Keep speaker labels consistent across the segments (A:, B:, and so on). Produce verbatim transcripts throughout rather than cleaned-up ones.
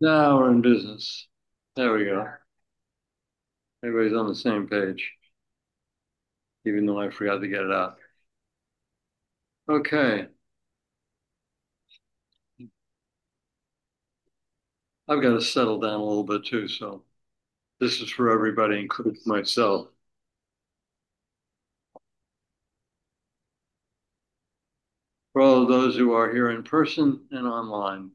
A: Now we're in business. There we go. Everybody's on the same page, even though I forgot to get it out. Okay. I've got to settle down a little bit too, so this is for everybody, including myself. For all of those who are here in person and online.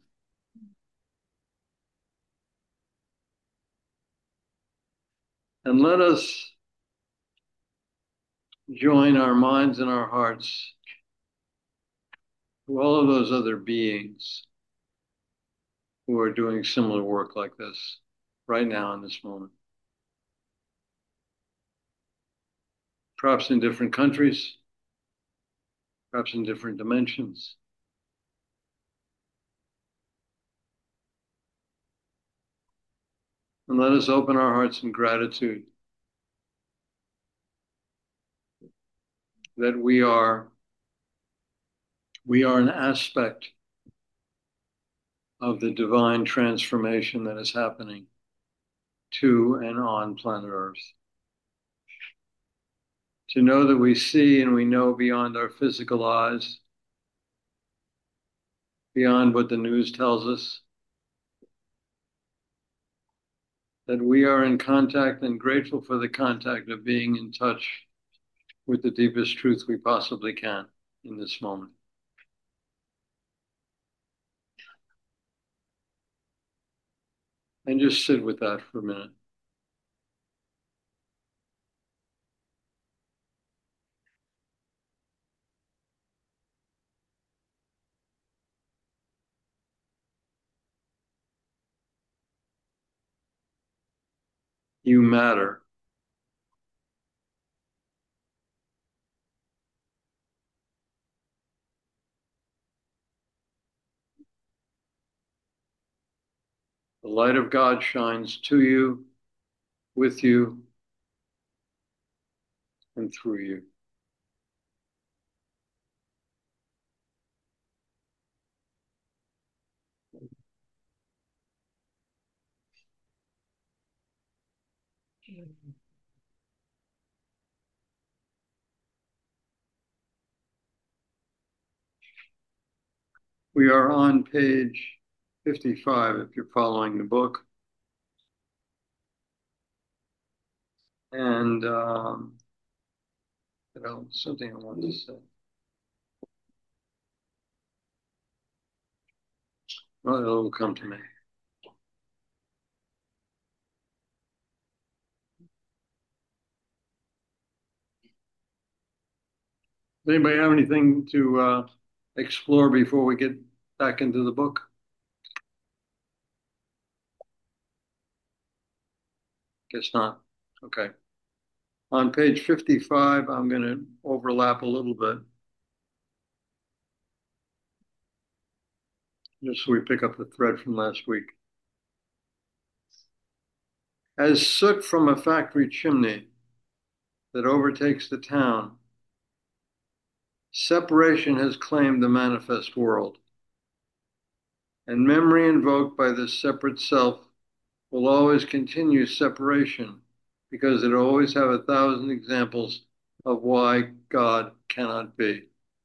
A: And let us join our minds and our hearts to all of those other beings who are doing similar work like this right now in this moment. Perhaps in different countries, perhaps in different dimensions. And let us open our hearts in gratitude that we are we are an aspect of the divine transformation that is happening to and on planet Earth. To know that we see and we know beyond our physical eyes, beyond what the news tells us, that we are in contact and grateful for the contact of being in touch with the deepest truth we possibly can in this moment. And just sit with that for a minute. You matter. The light of God shines to you, with you, and through you. We are on page fifty-five if you're following the book. And um, you know, something I wanted to say. Well, it'll come to me. Does anybody have anything to uh, explore before we get back into the book? Guess not. Okay. On page fifty-five, I'm going to overlap a little bit just so we pick up the thread from last week. As soot from a factory chimney that overtakes the town, separation has claimed the manifest world, and memory invoked by this separate self will always continue separation because it always have a thousand examples of why God cannot be.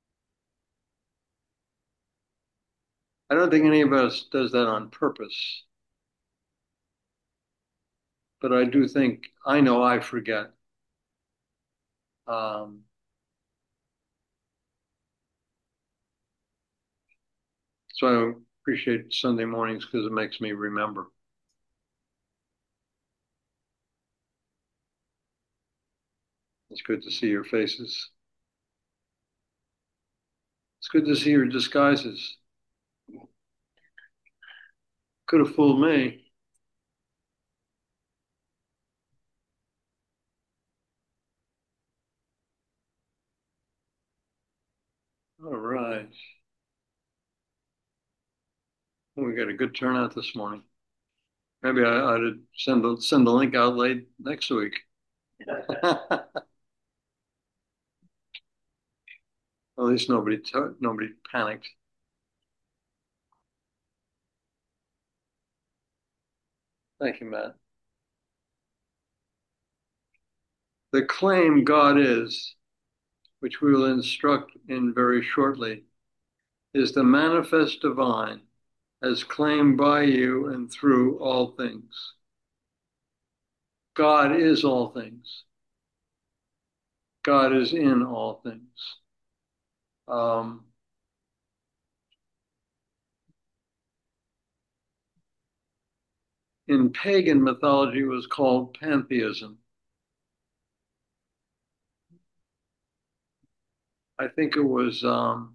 A: I don't think any of us does that on purpose, but I do think I know I forget. Um, so I appreciate Sunday mornings because it makes me remember. It's good to see your faces. It's good to see your disguises. Could have fooled me. All right. We got a good turnout this morning. Maybe I ought to send the send the link out late next week. At least nobody t- nobody panicked. Thank you, Matt. The claim God is, which we will instruct in very shortly, is the manifest divine as claimed by you and through all things. God is all things. God is in all things. Um, in pagan mythology, it was called pantheism. I think it was um,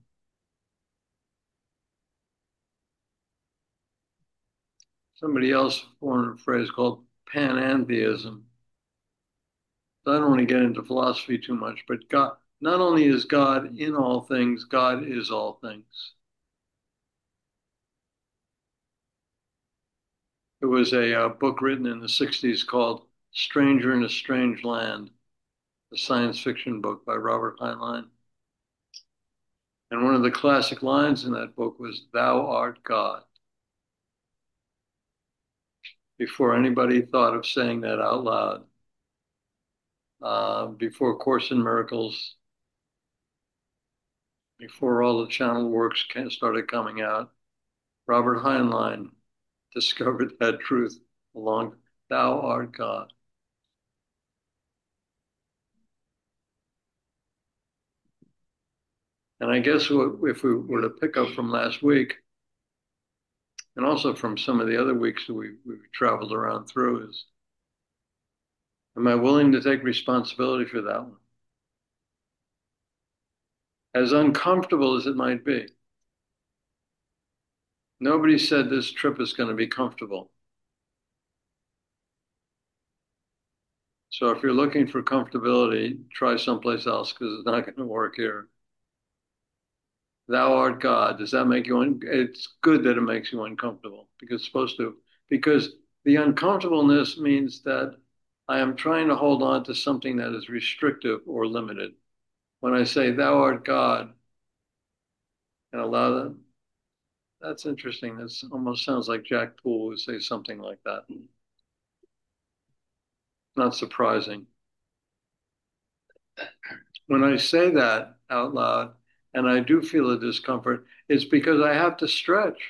A: somebody else formed a phrase called panentheism. I don't want to get into philosophy too much, but God, not only is God in all things, God is all things. There was a, uh book written in the sixties called Stranger in a Strange Land, a science fiction book by Robert Heinlein. And one of the classic lines in that book was, "Thou art God," before anybody thought of saying that out loud, uh, before Course in Miracles, before all the channel works started coming out. Robert Heinlein discovered that truth along, "Thou art God." And I guess if we were to pick up from last week, and also from some of the other weeks that we, we've traveled around through, is, am I willing to take responsibility for that one? As uncomfortable as it might be. Nobody said this trip is going to be comfortable. So if you're looking for comfortability, try someplace else because it's not going to work here. Thou art God. Does that make you? Un- it's good that it makes you uncomfortable because it's supposed to. Because the uncomfortableness means that I am trying to hold on to something that is restrictive or limited. When I say Thou art God and allow that, that's interesting. That almost sounds like Jack Poole would say something like that. Not surprising. When I say that out loud and I do feel a discomfort, it's because I have to stretch.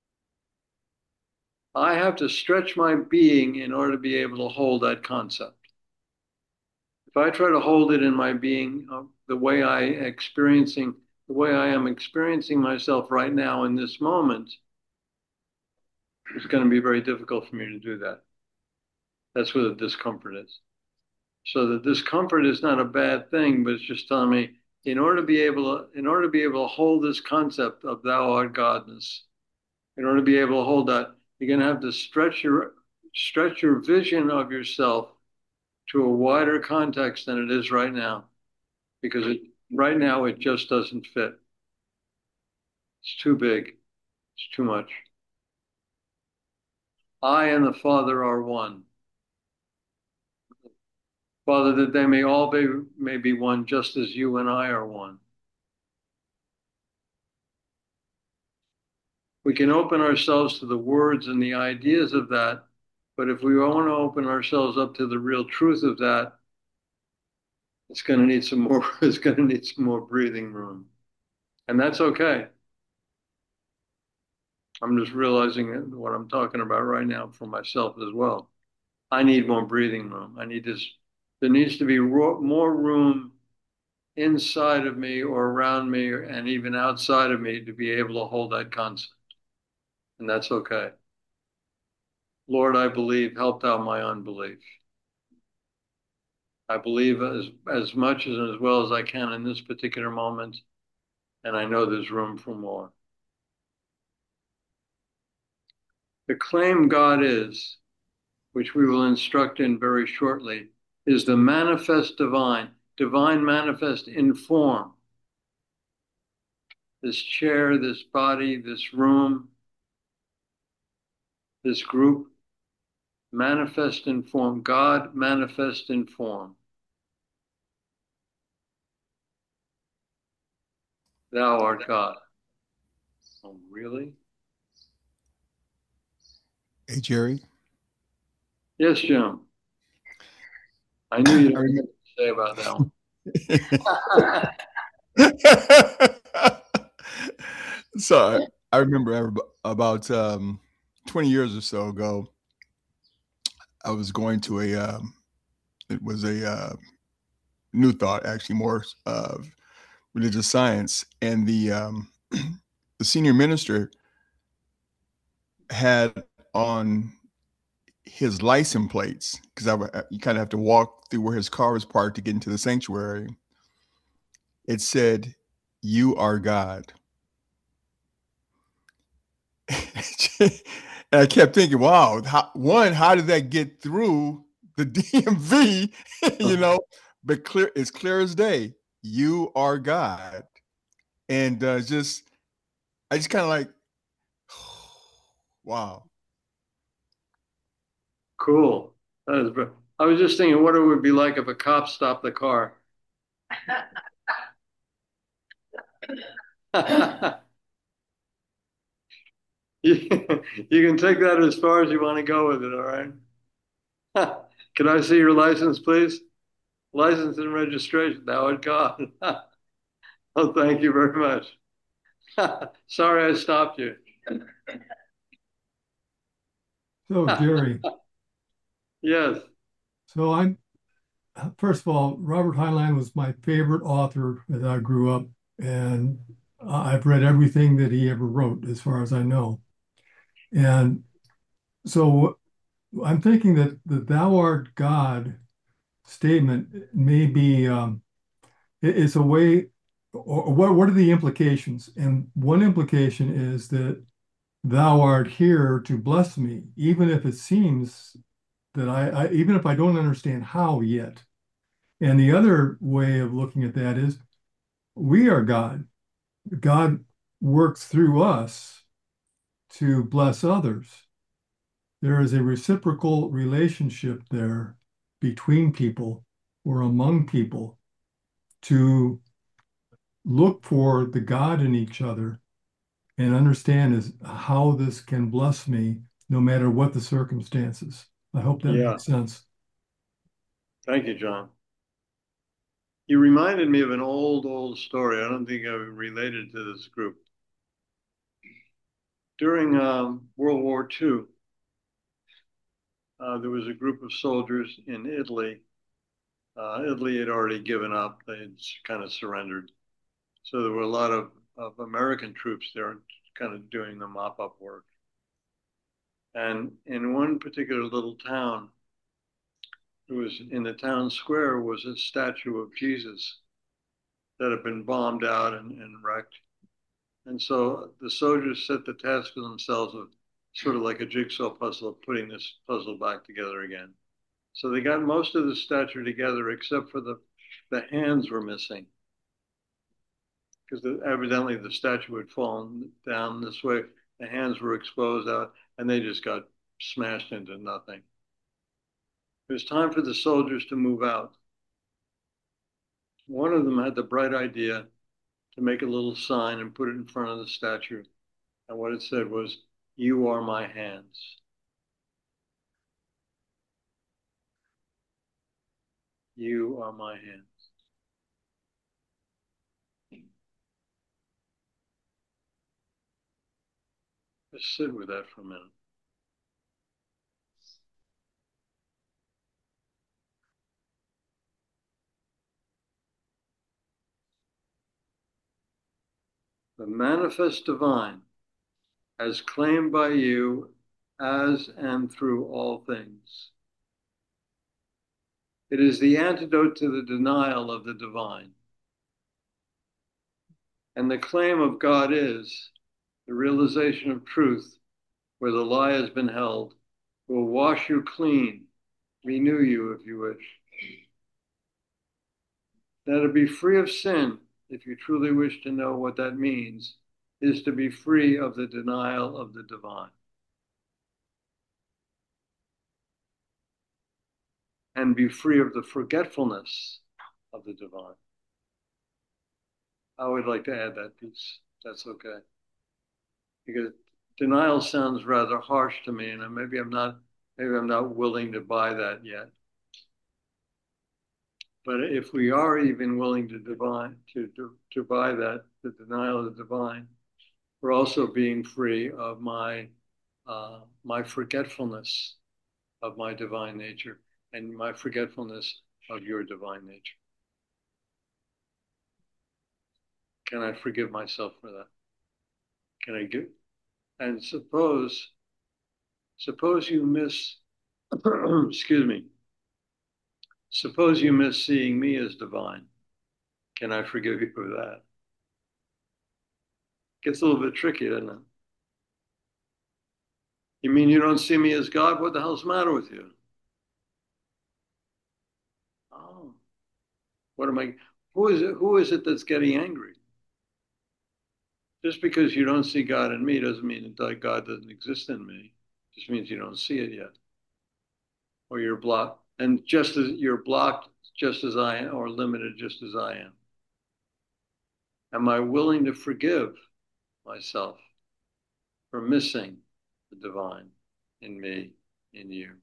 A: I have to stretch my being in order to be able to hold that concept. If I try to hold it in my being, uh, the way I experiencing, the way I am experiencing myself right now in this moment, it's going to be very difficult for me to do that. That's where the discomfort is. So the discomfort is not a bad thing, but it's just telling me in order to be able to, in order to be able to hold this concept of thou art Godness, in order to be able to hold that, you're going to have to stretch your stretch your vision of yourself to a wider context than it is right now, because it, right now it just doesn't fit. It's too big. It's too much. I and the Father are one. Father, that they may all be may be one, just as you and I are one. We can open ourselves to the words and the ideas of that, but if we want to open ourselves up to the real truth of that, it's going to need some more. It's going to need some more breathing room, and that's okay. I'm just realizing what I'm talking about right now for myself as well. I need more breathing room. I need this. There needs to be more room inside of me or around me and even outside of me to be able to hold that concept. And that's okay. Lord, I believe, help thou my unbelief. I believe as, as much and as well as I can in this particular moment, and I know there's room for more. The claim God is, which we will instruct in very shortly, is the manifest divine, divine manifest in form. This chair, this body, this room, this group, manifest in form, God manifest in form. Thou art God. Oh, really?
B: Hey, Jerry.
A: Yes, Jim. I knew you'd
B: I
A: have
B: remember.
A: something to say about that one.
B: So I remember about um, twenty years or so ago, I was going to a, um, it was a uh, new thought, actually more of religious science. And the, um, the senior minister had on his license plates, because I w- you kind of have to walk through where his car was parked to get into the sanctuary. It said, "You are God." And I kept thinking, wow, how, one, how did that get through the D M V? you know, but clear, it's clear as day. You are God, and uh, just I just kind of like, wow.
A: Cool. That is, ver- I was just thinking what it would be like if a cop stopped the car. You, you can take that as far as you want to go with it, all right? Can I see your license, please? License and registration. Howard God. Oh, thank you very much. Sorry I stopped you.
C: So, Jerry,
A: Yes.
C: so I'm, first of all, Robert Heinlein was my favorite author as I grew up, and I've read everything that he ever wrote, as far as I know. And so I'm thinking that the "Thou art God" statement may be um, it- it's a way, or what what are the implications? And one implication is that thou art here to bless me, even if it seems that I, I even if I don't understand how yet. And the other way of looking at that is we are God. God works through us to bless others. There is a reciprocal relationship there between people or among people to look for the God in each other and understand is how this can bless me no matter what the circumstances. I hope that
A: Yeah.
C: makes sense.
A: Thank you, John. You reminded me of an old, old story. I don't think I related to this group. During um, World War Two, uh, there was a group of soldiers in Italy. Uh, Italy had already given up, they had kind of surrendered. So there were a lot of, of American troops there kind of doing the mop up work. And in one particular little town, it was in the town square was a statue of Jesus that had been bombed out and, and wrecked. And so the soldiers set the task for themselves of sort of like a jigsaw puzzle of putting this puzzle back together again. So they got most of the statue together except for the the hands were missing because evidently the statue had fallen down this way. The hands were exposed out and they just got smashed into nothing. It was time for the soldiers to move out. One of them had the bright idea to make a little sign and put it in front of the statue. And what it said was, "You are my hands. You are my hands." Just sit with that for a minute. The manifest divine, as claimed by you as and through all things. It is the antidote to the denial of the divine. And the claim of God is the realization of truth where the lie has been held, will wash you clean, renew you if you wish. Now, to be free of sin, if you truly wish to know what that means, is to be free of the denial of the divine and be free of the forgetfulness of the divine. I would like to add that piece. That's okay. Because denial sounds rather harsh to me, and maybe I'm not Maybe I'm not willing to buy that yet. But if we are even willing to divine to, to, to buy that, the denial of the divine, we're also being free of my uh, my forgetfulness of my divine nature and my forgetfulness of your divine nature. Can I forgive myself for that? Can I give? And suppose, suppose you miss, excuse me, suppose you miss seeing me as divine. Can I forgive you for that? Gets a little bit tricky, doesn't it? You mean you don't see me as God? What the hell's the matter with you? Oh, what am I? Who is it? Who is it that's getting angry? Just because you don't see God in me doesn't mean that God doesn't exist in me. It just means you don't see it yet, or you're blocked. And just as you're blocked, just as I am, or limited, just as I am. Am I willing to forgive myself for missing the divine in me, in you?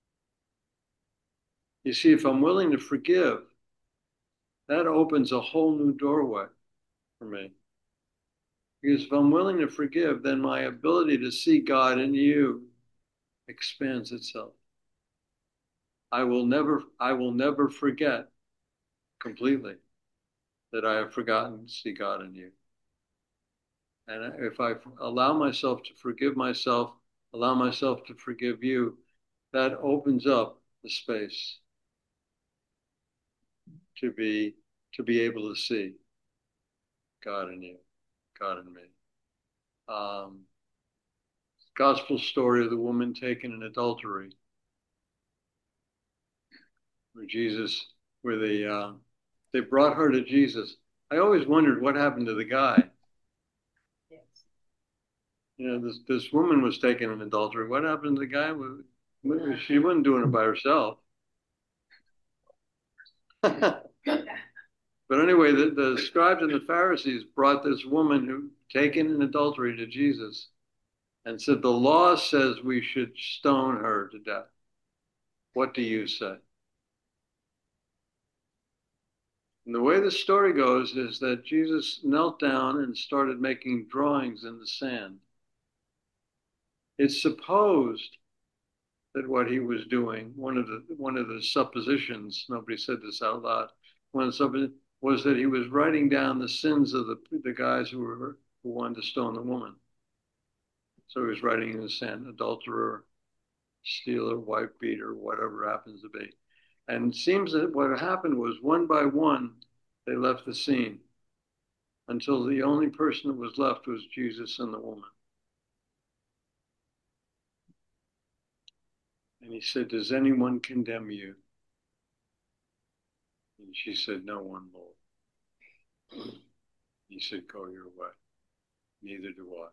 A: You see, if I'm willing to forgive, that opens a whole new doorway for me. Because if I'm willing to forgive, then my ability to see God in you expands itself. I will never, I will never forget completely that I have forgotten to see God in you. And if I allow myself to forgive myself, allow myself to forgive you, that opens up the space to be to be able to see God in you, God in me. Um, gospel story of the woman taken in adultery, where Jesus, where they uh, they brought her to Jesus. I always wondered what happened to the guy. Yes. You know, this this woman was taken in adultery. What happened to the guy? She wasn't doing it by herself. But anyway, the, the scribes and the Pharisees brought this woman who taken in adultery to Jesus and said, the law says we should stone her to death. What do you say? And the way the story goes is that Jesus knelt down and started making drawings in the sand. It's supposed that what he was doing, one of the one of the suppositions, nobody said this out loud, one of the suppositions was that he was writing down the sins of the the guys who were who wanted to stone the woman. So he was writing in the sand, adulterer, stealer, wife beater, whatever happens to be. And it seems that what happened was one by one, they left the scene until the only person that was left was Jesus and the woman. And he said, does anyone condemn you? And she said, no one, Lord. He said, go your way. Neither do I.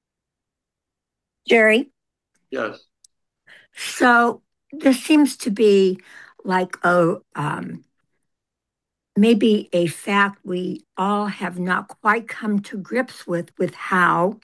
D: Jerry?
A: Yes.
D: So this seems to be like a um, maybe a fact we all have not quite come to grips with, with how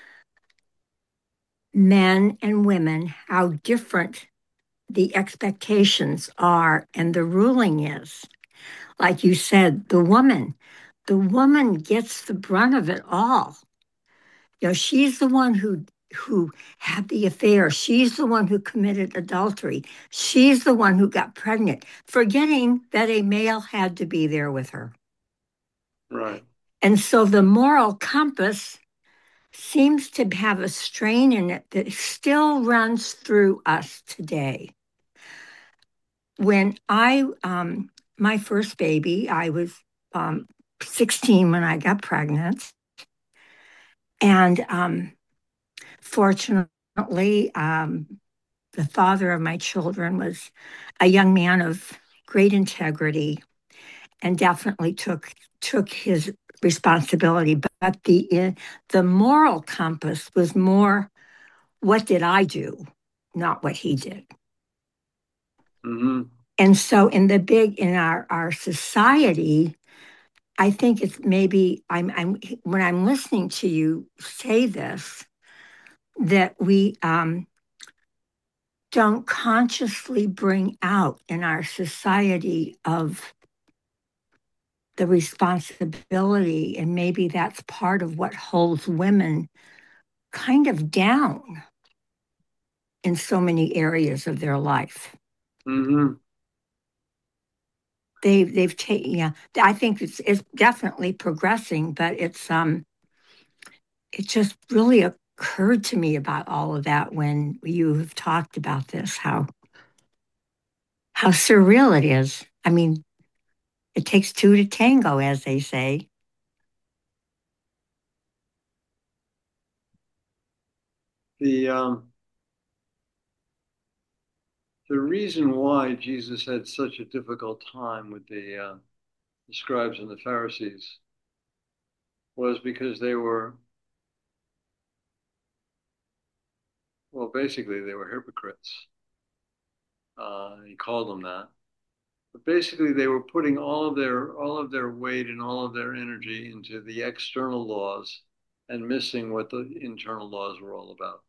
D: men and women, how different the expectations are and the ruling is. Like you said, the woman, the woman gets the brunt of it all. You know, she's the one who who had the affair. She's the one who committed adultery. She's the one who got pregnant, forgetting that a male had to be there with her.
A: Right.
D: And so the moral compass seems to have a strain in it that still runs through us today. When I, um, my first baby, I was um, sixteen when I got pregnant. And um, fortunately, um, the father of my children was a young man of great integrity and definitely took took his responsibility. But the uh, the moral compass was more, what did I do, not what he did.
A: Mm-hmm.
D: And so in the big in our our society, I think it's maybe I'm I'm when I'm listening to you say this, that we um don't consciously bring out in our society of the responsibility, and maybe that's part of what holds women kind of down in so many areas of their life.
A: Mm-hmm.
D: They they've taken yeah. I think it's it's definitely progressing, but it's um it just really occurred to me about all of that when you have talked about this, how how surreal it is. I mean, it takes two to tango, as they say.
A: The um, the reason why Jesus had such a difficult time with the, uh, the scribes and the Pharisees was because they were, well, basically they were hypocrites. Uh, he called them that. But basically, they were putting all of their all of their weight and all of their energy into the external laws and missing what the internal laws were all about.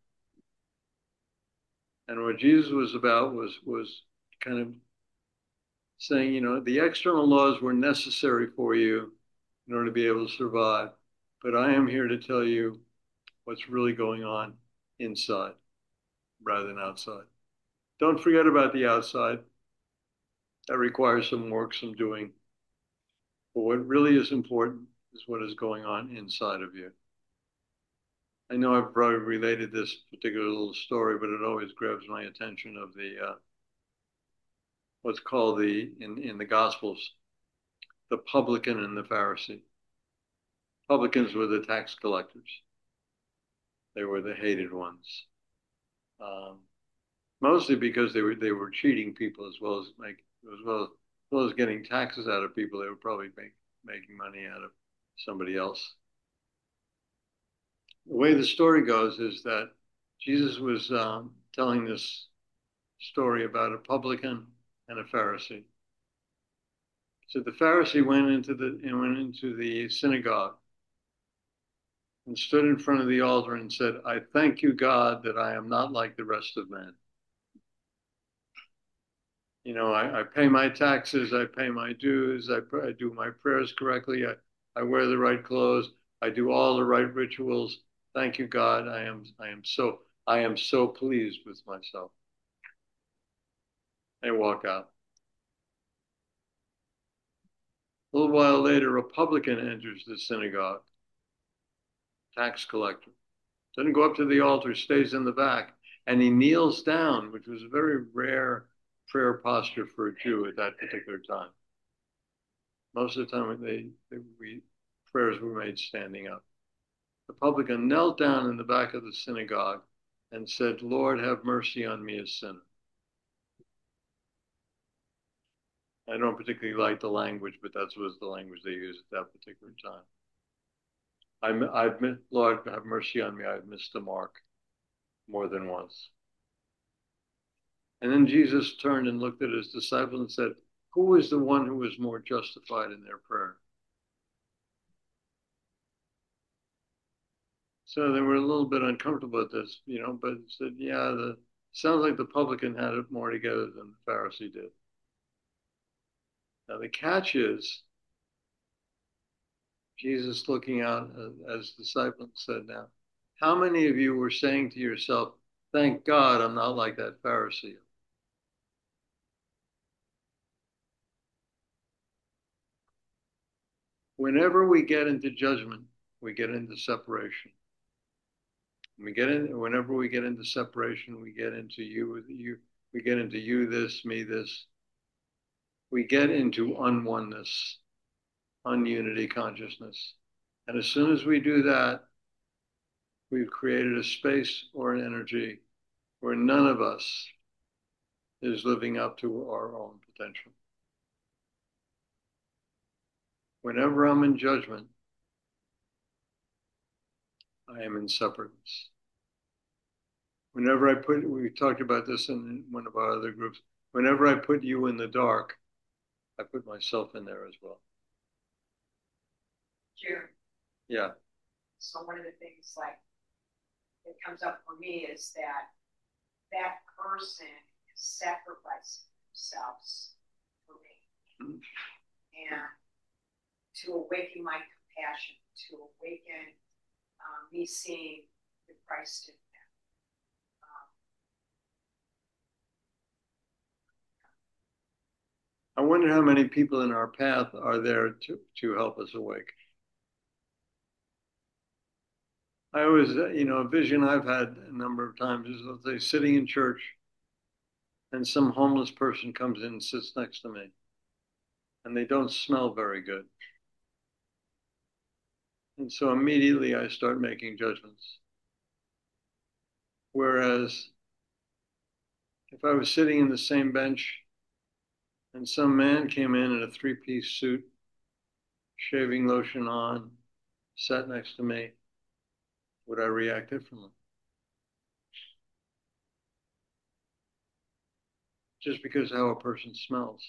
A: And what Jesus was about was was kind of saying, you know, the external laws were necessary for you in order to be able to survive, but I am here to tell you what's really going on inside rather than outside. Don't forget about the outside. That requires some work, some doing. But what really is important is what is going on inside of you. I know I've probably related this particular little story, but it always grabs my attention of the uh, what's called the in, in the Gospels, the publican and the Pharisee. Publicans were the tax collectors. They were the hated ones, um, mostly because they were they were cheating people as well as make as well as, as well as getting taxes out of people. They were probably make, making money out of somebody else. The way the story goes is that Jesus was um, telling this story about a publican and a Pharisee. So the Pharisee went into the went into the synagogue and stood in front of the altar and said, "I thank you, God, that I am not like the rest of men. You know, I, I pay my taxes, I pay my dues, I, I do my prayers correctly, I, I wear the right clothes, I do all the right rituals. Thank you, God. I am I am so I am so pleased with myself." They walk out. A little while later, a publican enters the synagogue, tax collector. Doesn't go up to the altar, stays in the back, and he kneels down, which was a very rare prayer posture for a Jew at that particular time. Most of the time, they, they we, prayers were made standing up. The publican knelt down in the back of the synagogue and said, "Lord, have mercy on me, a sinner." I don't particularly like the language, but that was the language they used at that particular time. I'm, I've, Lord, have mercy on me. I've missed the mark more than once. And then Jesus turned and looked at his disciples and said, "Who is the one who is more justified in their prayer?" So they were a little bit uncomfortable at this, you know, but said, yeah, the sounds like the publican had it more together than the Pharisee did. Now the catch is, Jesus looking out as disciples said, "Now, how many of you were saying to yourself, thank God I'm not like that Pharisee?" Whenever we get into judgment, we get into separation. We get in, whenever we get into separation, we get into you, you, we get into you this, me this. We get into unoneness, ununity consciousness. And as soon as we do that, we've created a space or an energy where none of us is living up to our own potential. Whenever I'm in judgment, I am in separateness. Whenever I put, we talked about this in one of our other groups, whenever I put you in the dark, I put myself in there as well.
E: June.
A: Yeah.
E: So one of the things like that comes up for me is that that person is sacrificing themselves for me. Mm-hmm. And to awaken my compassion, to awaken um, me seeing the Christ in them.
A: Um, I wonder how many people in our path are there to, to help us awake. I always, you know, a vision I've had a number of times is, let's say, sitting in church and some homeless person comes in and sits next to me and they don't smell very good. And so immediately I start making judgments. Whereas if I was sitting in the same bench and some man came in in a three-piece suit, shaving lotion on, sat next to me, would I react differently? Just because how a person smells.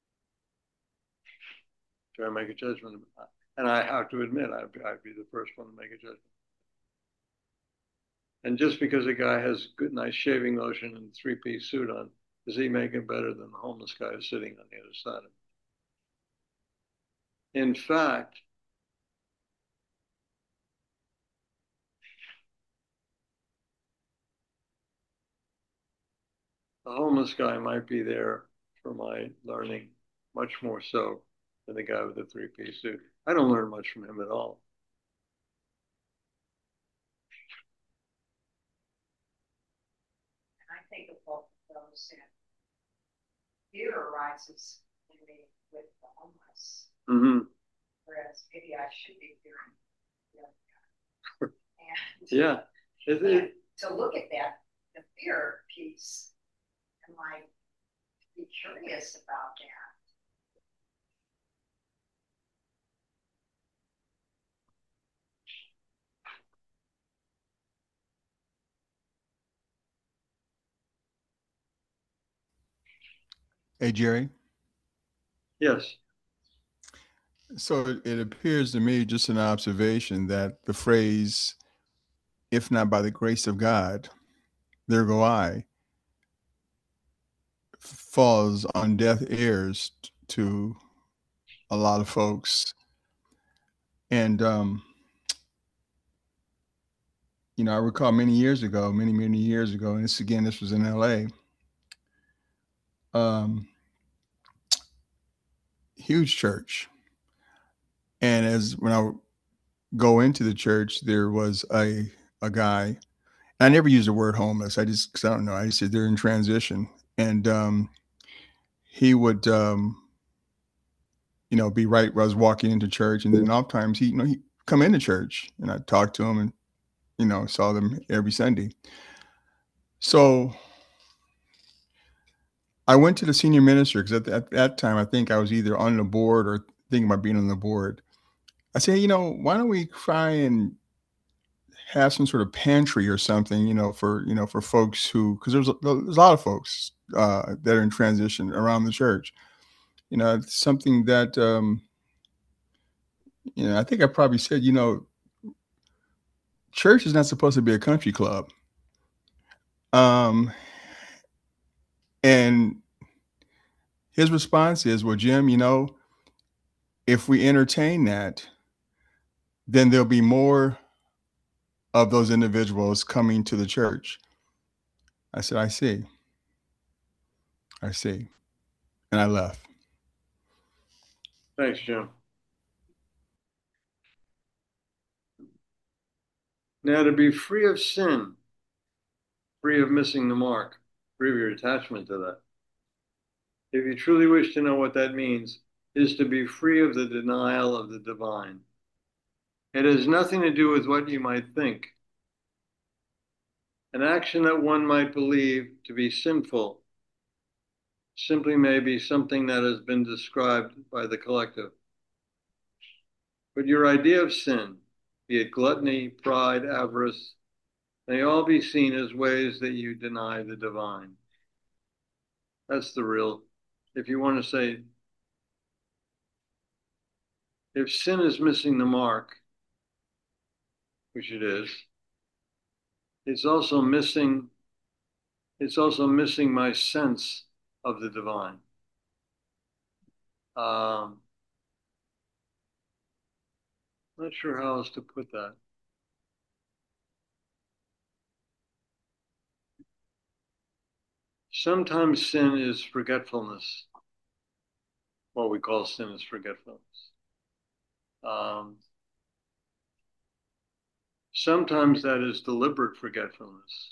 A: Do I make a judgment? And I have to admit, I'd be, I'd be the first one to make a judgment. And just because a guy has good, nice shaving lotion and three-piece suit on, does he make it better than the homeless guy who's sitting on the other side of him? In fact, the homeless guy might be there for my learning much more so than the guy with the three-piece suit. I don't learn much from him at all.
E: And I think of both of those, and fear arises in me with the homeless. Mm-hmm. Whereas maybe I should be fearing the other guy. And
A: yeah. It, it,
E: to look at that, the fear piece, and like be curious about that.
B: Hey, Jerry.
A: Yes.
B: So it, it appears to me, just an observation, that the phrase, if not by the grace of God, there go I, falls on deaf ears to a lot of folks. And, um, you know, I recall many years ago, many, many years ago, and this again, this was in L A, um, huge church. And as when I would go into the church, there was a, a guy, I never use the word homeless. I just, cause I don't know. I just said they're in transition. And, um, he would, um, you know, be right where I was walking into church. And then oftentimes he, you know, he'd come into church and I'd talk to him and, you know, saw them every Sunday. So I went to the senior minister because at, at that time, I think I was either on the board or thinking about being on the board. I said, you know, why don't we try and have some sort of pantry or something, you know, for, you know, for folks who, because there's, a- there's a lot of folks uh, that are in transition around the church. You know, it's something that, um, you know, I think I probably said, you know, church is not supposed to be a country club. Um, and his response is, well, Jim, you know, if we entertain that, then there'll be more of those individuals coming to the church. I said, I see. I see. And I left.
A: Thanks, Jim. Now, to be free of sin, free of missing the mark, free of your attachment to that, if you truly wish to know what that means, is to be free of the denial of the divine. It has nothing to do with what you might think. An action that one might believe to be sinful simply may be something that has been described by the collective. But your idea of sin, be it gluttony, pride, avarice, may all be seen as ways that you deny the divine. That's the real, if you want to say, if sin is missing the mark, which it is, it's also missing it's also missing my sense of the divine. Um, not sure how else to put that. Sometimes sin is forgetfulness. What we call sin is forgetfulness. Um, sometimes that is deliberate forgetfulness.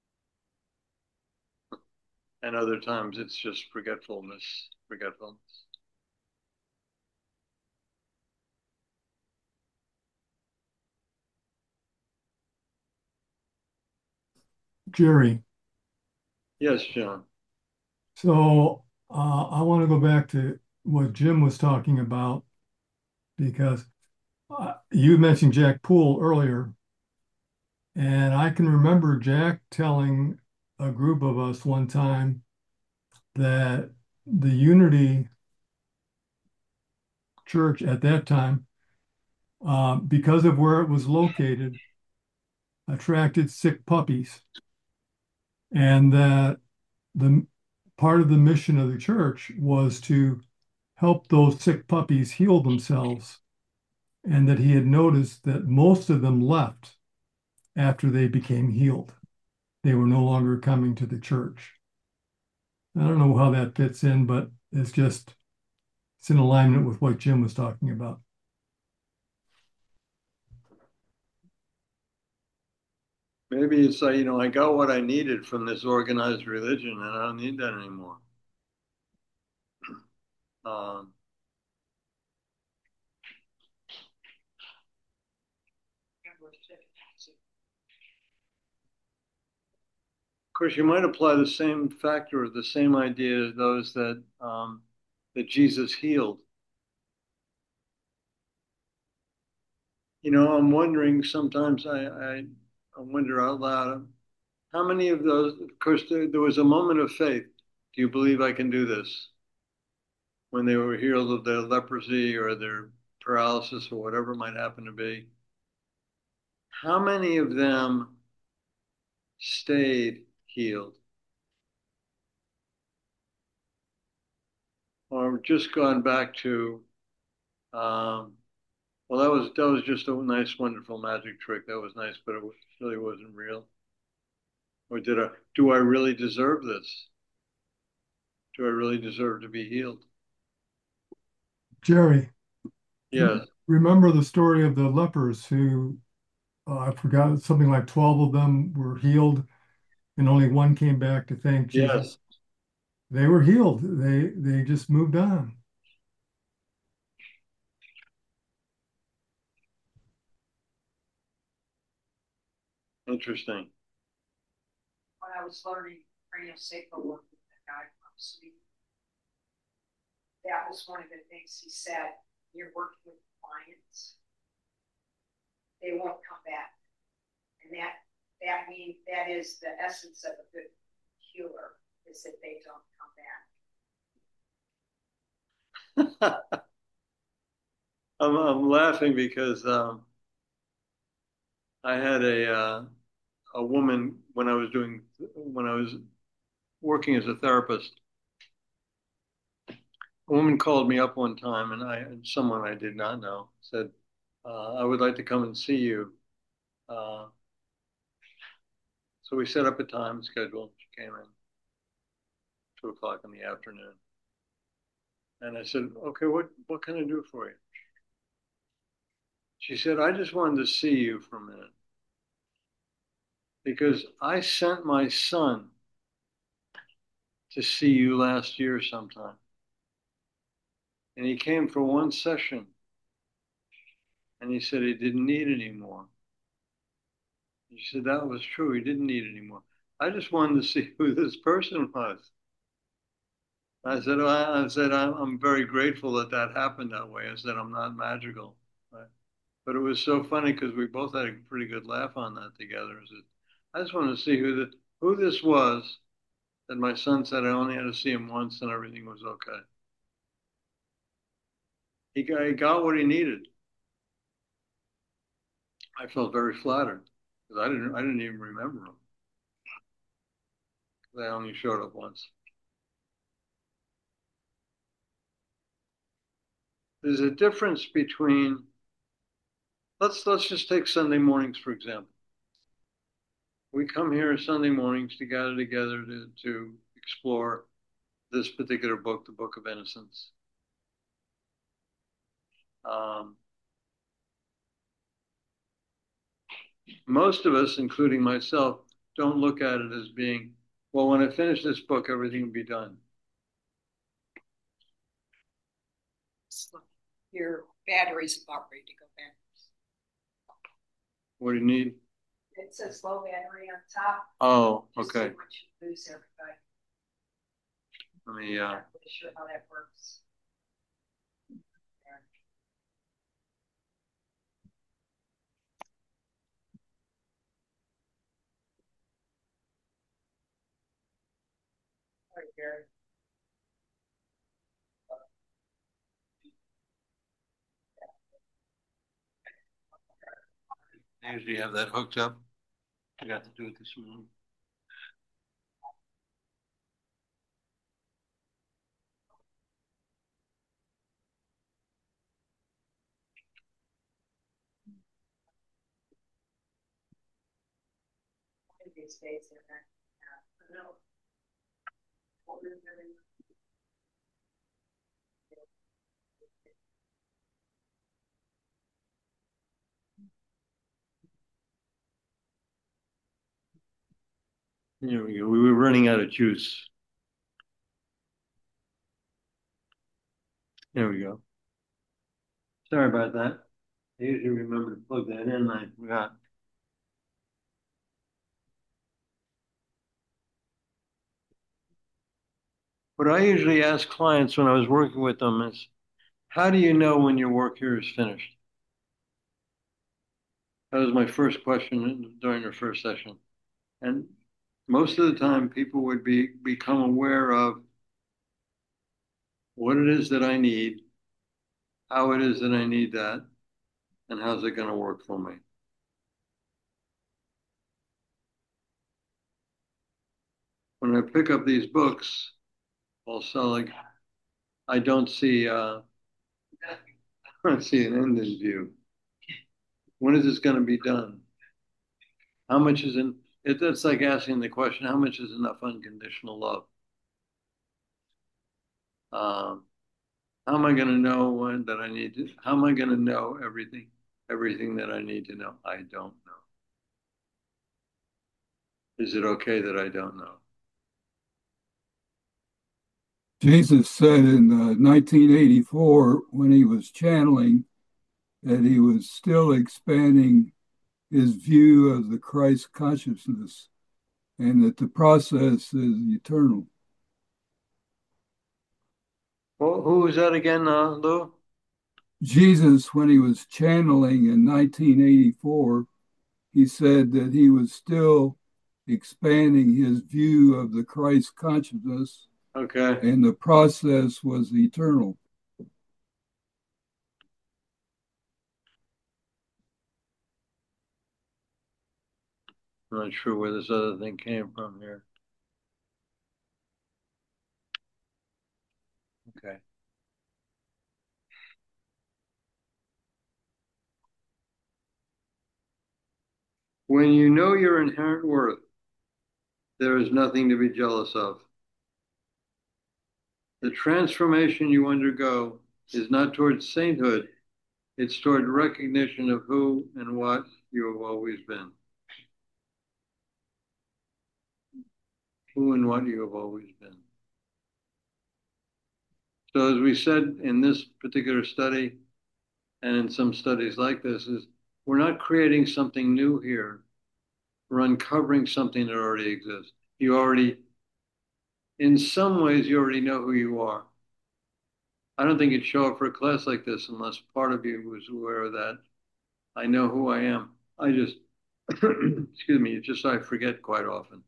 A: And other times it's just forgetfulness, forgetfulness.
C: Jerry.
A: Yes, John.
C: So uh, I want to go back to what Jim was talking about because uh, you mentioned Jack Poole earlier, and I can remember Jack telling a group of us one time that the Unity Church at that time, uh, because of where it was located, attracted sick puppies, and that the part of the mission of the church was to help those sick puppies heal themselves, and that he had noticed that most of them left after they became healed. They were no longer coming to the church. I don't know how that fits in, but it's just it's in alignment with what Jim was talking about.
A: Maybe it's like, you know, I got what I needed from this organized religion and I don't need that anymore. Um, of course, you might apply the same factor, the same idea to those that um, that Jesus healed. You know, I'm wondering sometimes I, I, I wonder out loud, how many of those, of course, there, there was a moment of faith. Do you believe I can do this? When they were healed of their leprosy or their paralysis or whatever it might happen to be. How many of them stayed healed? Or just gone back to, um, well, that was that was just a nice, wonderful magic trick. That was nice, but it was, really wasn't real. Or did I? Do I really deserve this? Do I really deserve to be healed?
C: Jerry,
A: Yes.
C: remember the story of the lepers who uh, I forgot something like twelve of them were healed and only one came back to thank Jesus.
A: Yes.
C: They were healed. They they just moved on.
A: Interesting.
E: When I was learning cranial sacral work with the guy from Sweden, that was one of the things he said. You're working with clients, they won't come back, and that that means that is the essence of a good healer, is that they don't come back.
A: I'm I'm laughing because um, I had a uh, a woman when I was doing when I was working as a therapist. A woman called me up one time, and I someone I did not know said, uh, "I would like to come and see you." Uh, so we set up a time schedule. She came in two o'clock in the afternoon, and I said, "Okay, what what can I do for you?" She said, "I just wanted to see you for a minute because I sent my son to see you last year sometime, and he came for one session, and he said he didn't need any more." He said that was true. He didn't need any more. I just wanted to see who this person was. I said, well, I said, I'm, I'm very grateful that that happened that way. I said, I'm not magical. Right? But it was so funny because we both had a pretty good laugh on that together. I said, I just wanted to see who the, who this was that my son said I only had to see him once and everything was okay. He got, he got what he needed. I felt very flattered because I didn't, I didn't even remember him. They only showed up once. There's a difference between, let's let's just take Sunday mornings, for example. We come here Sunday mornings to gather together to, to explore this particular book, the Book of Innocence. Um, most of us, including myself, don't look at it as being, well, when I finish this book, everything will be done.
E: Your battery's about ready to go back.
A: What do you need?
E: It says low battery on top.
A: Oh,
E: Just
A: okay.
E: too much to lose everybody.
A: Let me, uh,
E: I'm not really sure how that works. There. All right, Gary.
A: I usually have that hooked up. I got to do it this morning.
E: One of these days, they're not. Yeah. No. What we're doing.
A: Here we go. We were running out of juice. There we go. Sorry about that. I usually remember to plug that in. I forgot. What I usually ask clients when I was working with them is, how do you know when your work here is finished? That was my first question during the first session. And most of the time, people would be become aware of what it is that I need, how it is that I need that, and how's it going to work for me. When I pick up these books, while selling, I don't see uh, I don't see an end in view. When is this going to be done? How much is in it? That's like asking the question, how much is enough unconditional love? Um, how am I going to know when that I need to? How am I going to know everything, everything that I need to know? I don't know. Is it okay that I don't know?
F: Jesus said in uh, nineteen eighty-four, when he was channeling, that he was still expanding his view of the Christ consciousness and that the process is eternal.
A: Well, who was that again, uh, Lou?
F: Jesus, when he was channeling in nineteen eighty-four, he said that he was still expanding his view of the Christ consciousness.
A: Okay.
F: And the process was eternal.
A: I'm not sure where this other thing came from here. Okay. When you know your inherent worth, there is nothing to be jealous of. The transformation you undergo is not towards sainthood, it's toward recognition of who and what you have always been. Who and what you have always been. So as we said in this particular study, and in some studies like this, is we're not creating something new here. We're uncovering something that already exists. You already, in some ways, you already know who you are. I don't think you'd show up for a class like this unless part of you was aware of that. I know who I am. I just, excuse me, it's just I forget quite often.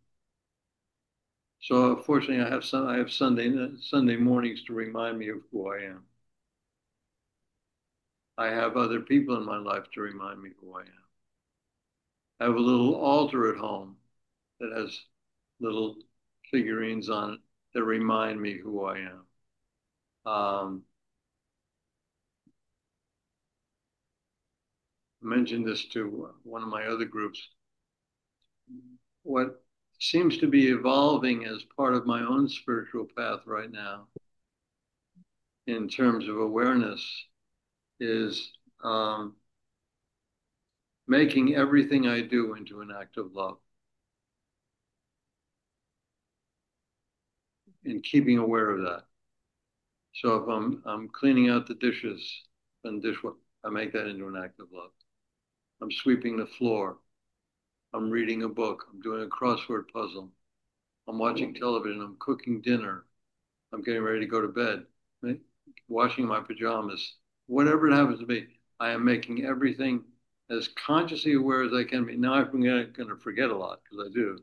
A: So fortunately, I have some, I have Sunday Sunday mornings to remind me of who I am. I have other people in my life to remind me who I am. I have a little altar at home that has little figurines on it that remind me who I am. Um, I mentioned this to one of my other groups. What seems to be evolving as part of my own spiritual path right now, in terms of awareness, is um, making everything I do into an act of love and keeping aware of that. So if I'm I'm cleaning out the dishes and dishwasher, I make that into an act of love. I'm sweeping the floor. I'm reading a book. I'm doing a crossword puzzle. I'm watching television. I'm cooking dinner. I'm getting ready to go to bed. Right? Washing my pajamas. Whatever it happens to be, I am making everything as consciously aware as I can be. Now I'm going to forget a lot because I do.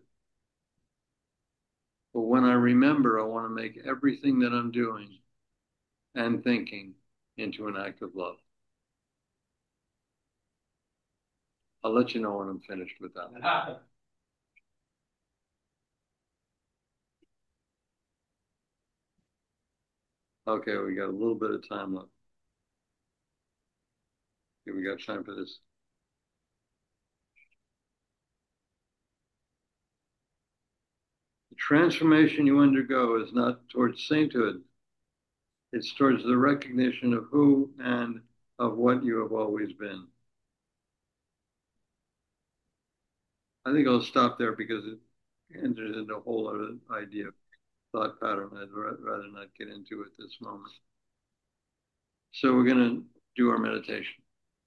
A: But when I remember, I want to make everything that I'm doing and thinking into an act of love. I'll let you know when I'm finished with that. Okay, we got a little bit of time left. Okay, we got time for this. The transformation you undergo is not towards sainthood. It's towards the recognition of who and of what you have always been. I think I'll stop there because it enters into a whole other idea, thought pattern. I'd rather not get into it this moment. So we're going to do our meditation.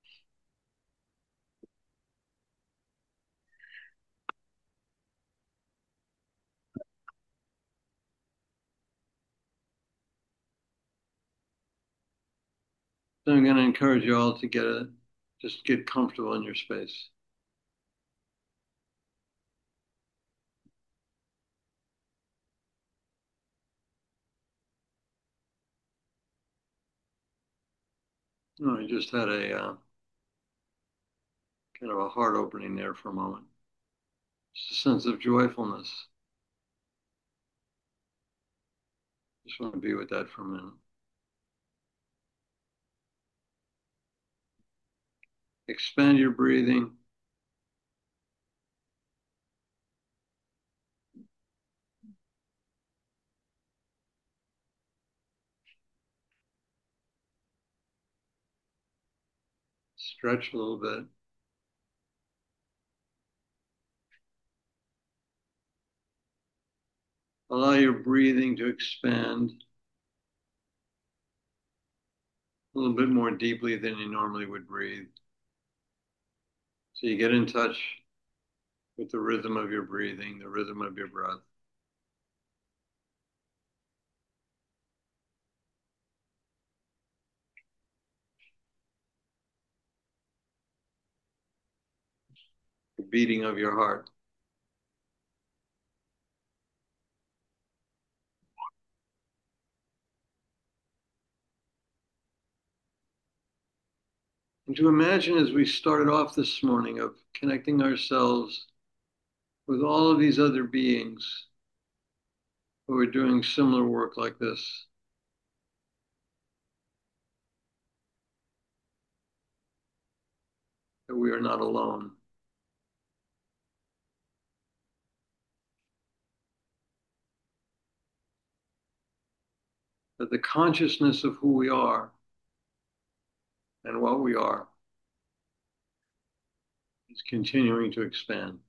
A: So I'm going to encourage you all to get a, just get comfortable in your space. No, I just had a uh, kind of a heart opening there for a moment. Just a sense of joyfulness. Just want to be with that for a minute. Expand your breathing. Stretch a little bit. Allow your breathing to expand a little bit more deeply than you normally would breathe. So you get in touch with the rhythm of your breathing, the rhythm of your breath. The beating of your heart. And to imagine, as we started off this morning, of connecting ourselves with all of these other beings who are doing similar work like this. That we are not alone. That the consciousness of who we are and what we are is continuing to expand.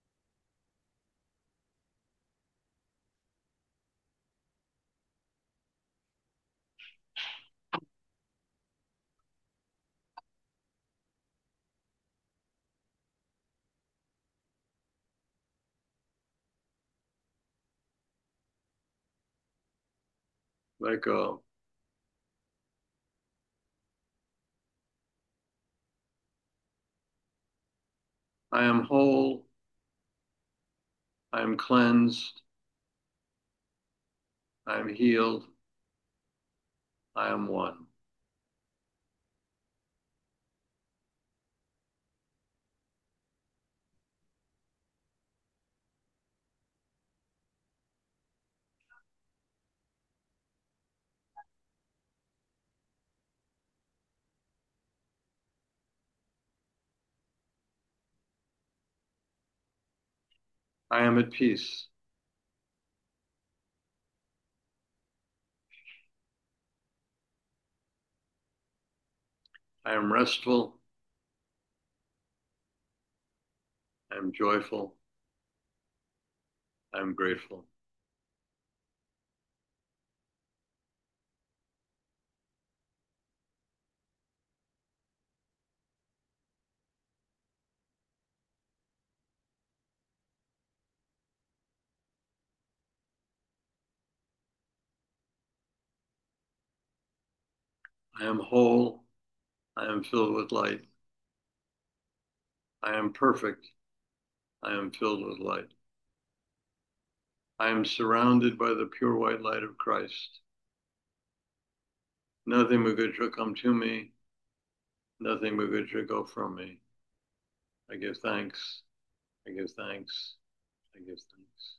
A: Let go. I am whole. I am cleansed. I am healed. I am one. I am at peace. I am restful. I am joyful. I am grateful. I am whole. I am filled with light. I am perfect. I am filled with light. I am surrounded by the pure white light of Christ. Nothing but good shall come to me. Nothing but good shall go from me. I give thanks. I give thanks. I give thanks.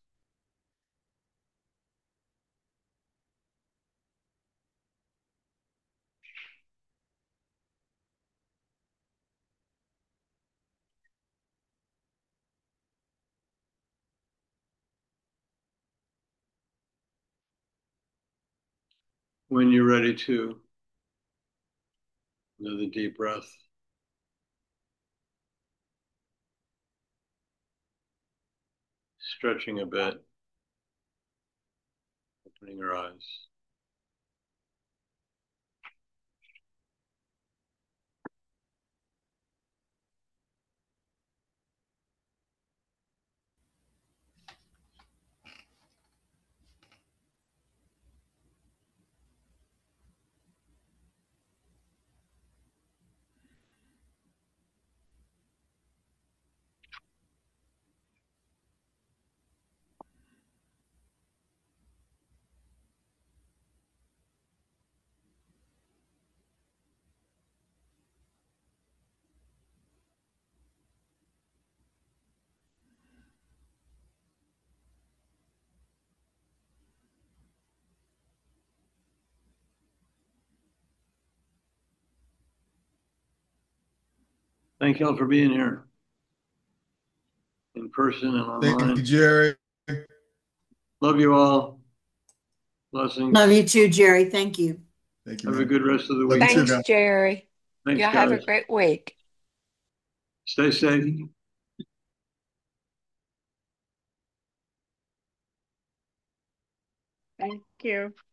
A: When you're ready to, another deep breath. Stretching a bit. Opening your eyes. Thank you all for being here, in person and online.
B: Thank you, Jerry.
A: Love you all. Blessings.
G: Love you too, Jerry. Thank you.
B: Thank you,
A: Have
B: man.
A: a good rest of the
B: Love
A: week.
B: you too,
H: Thanks,
B: guys.
H: Jerry.
A: Thanks,
H: Yeah,
A: guys.
H: have a great week.
A: Stay safe.
H: Thank you.